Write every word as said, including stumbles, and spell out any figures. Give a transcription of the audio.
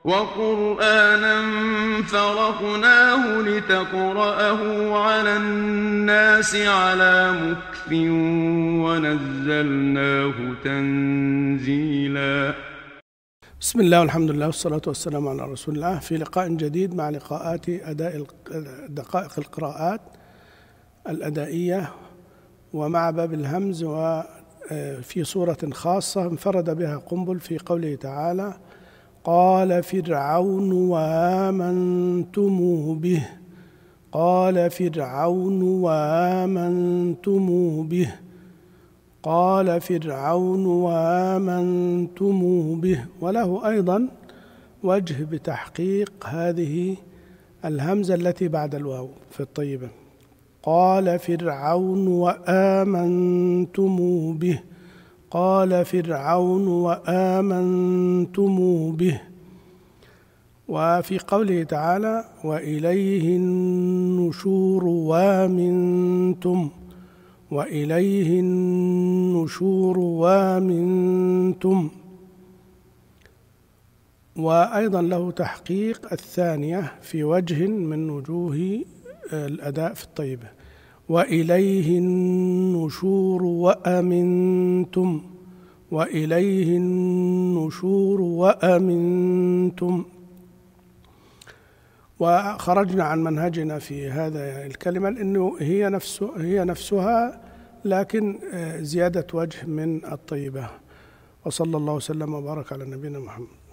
وقرآنا فرقناه لتقرأه على الناس على مكث ونزلناه تنزيلا. بسم الله والحمد لله والصلاة والسلام على رسول الله، في لقاء جديد مع لقاءات أداء دقائق القراءات الأدائية ومع باب الهمز، وفي صورة خاصة انفرد بها قنبل في قوله تعالى: قال فرعون وآمنتم به قال فرعون وآمنتم به قال فرعون وآمنتم به. وله أيضا وجه بتحقيق هذه الهمزة التي بعد الواو في الطيبة: قال فرعون وآمنتم به قال فرعون وآمنتم به. وفي قوله تعالى: وإليه النشور وامنتم وإليه النشور وامنتم. وأيضا له تحقيق الثانية في وجه من وجوه الأداء في الطيبة: وإليه النشور وأمنتم وإليه النشور وأمنتم. وخرجنا عن منهجنا في هذا الكلمة لأنه هي نفس هي نفسها لكن زيادة وجه من الطيبة. وصلى الله وسلم وبارك على نبينا محمد.